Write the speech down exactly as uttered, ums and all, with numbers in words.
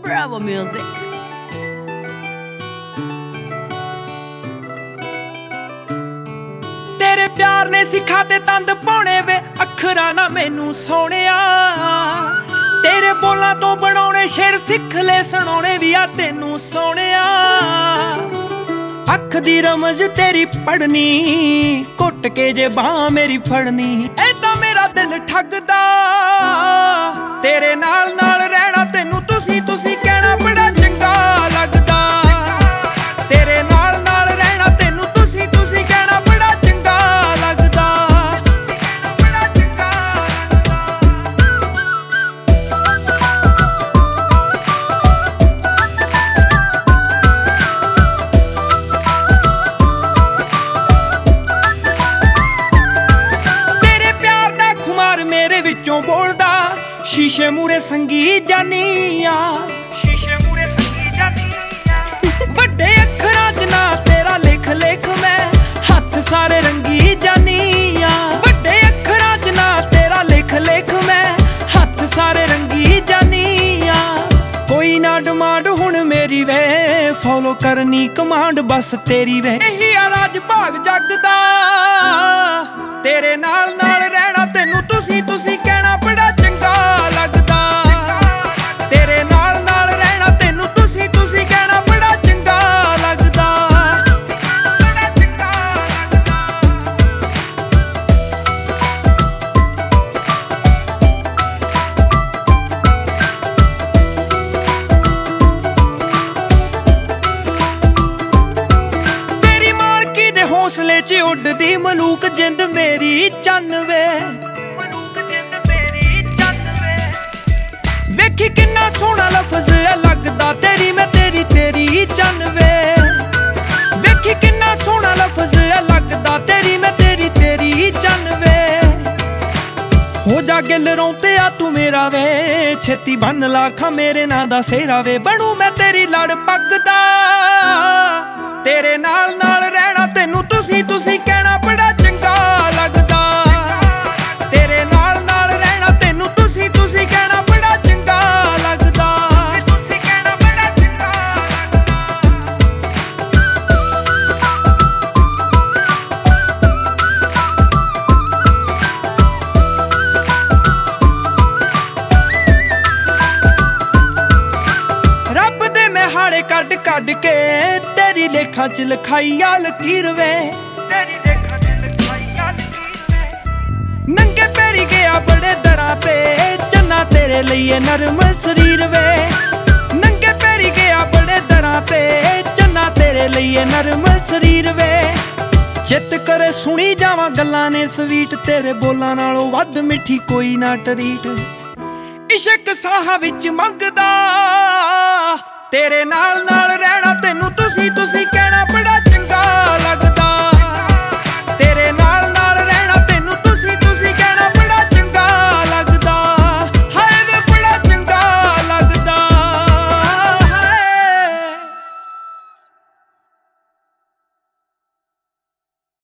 Bravo Music। तेरे प्यार ने सिखाते तंद पाने वे अखरा ना मैनू सोनिया। तेरे बोलां तो बनाने शेर सिख ले सुनाने भी आ तेनू सोनिया। अख दी रमज तेरी पढ़नी घुट के जे बाह मेरी फड़नी ए तां मेरा दिल ठगदा। तेरे नाल नाल रहना तेनू तुसी तुसी कहना बड़ा चंगा लगदा। तेरे नाल नाल रहना तेनू तुसी तुसी कहना बड़ा चंगा लगदा। तेरे प्यार दा खुमार मेरे विचों बोलदा शीशे मूरे संगी जानी आ। शीशे मूरे संगी जानी आ। वड्डे अखरां च ना तेरा लिख लिख मैं हत्थ सारे रंगी जानी आ। वड्डे अखरां च ना तेरा लिख लिख मैं हत्थ सारे रंगी जानी आ। कोई ना डिमांड हुण मेरी वे फॉलो करनी कमांड बस तेरी वे यही आ राज भाग जग दा। तेरे नाल नाल रहना तेनू तुसी तुसी कहना बड़ा चंगा लगदा। तेरे नाल नाल रहना तेनू तुसी तुसी कहना बड़ा चंगा लगदा। तेरी मालकी दे हौसले च उड्डदी मलूक जिंद मेरी चन्न वे। वेखी किन्ना सोहना लफज है लगदा तेरी मैं तेरी तेरी चन्न वे। वेखी किन्ना सोहना लफज है लगदा तेरी मैं तेरी तेरी चन्न वे। हो जा गिल रौंते आ तू मेरा वे छेती बन लाखा मेरे नां दा सेरा वे बनू मैं तेरी लड़ पगदा। तेरे नाल नाल रहना तेनू तुसी तुसी कहना बड़ा चंगा लगदा। तेरे नाल नाल रहना तेनू तुसी तुसी कहना बड़ा चंगा लगदा। तुसी कहना बड़ा चंगा लगदा। रब दे मैं हाड़े कड कड के तेरी लेखा च लिखाई आ लकीर वे। तेरी लेखा च लिखाई आ लकीर वे। नंगे पैरी गया बड़े दरां ते चन्ना तेरे लिए नरम शरीर वे। नंगे पैरी गया बड़े दरां ते चन्ना तेरे लिए नरम शरीर वे। चित करे सुनी जावां गल्लां ने स्वीट तेरे बोलां नालों वध मिठी कोई ना टरीट। इश्क साहां विच मंगदा तेरे नाल नाल रहना तेनू तुसी तुसी कहना बड़ा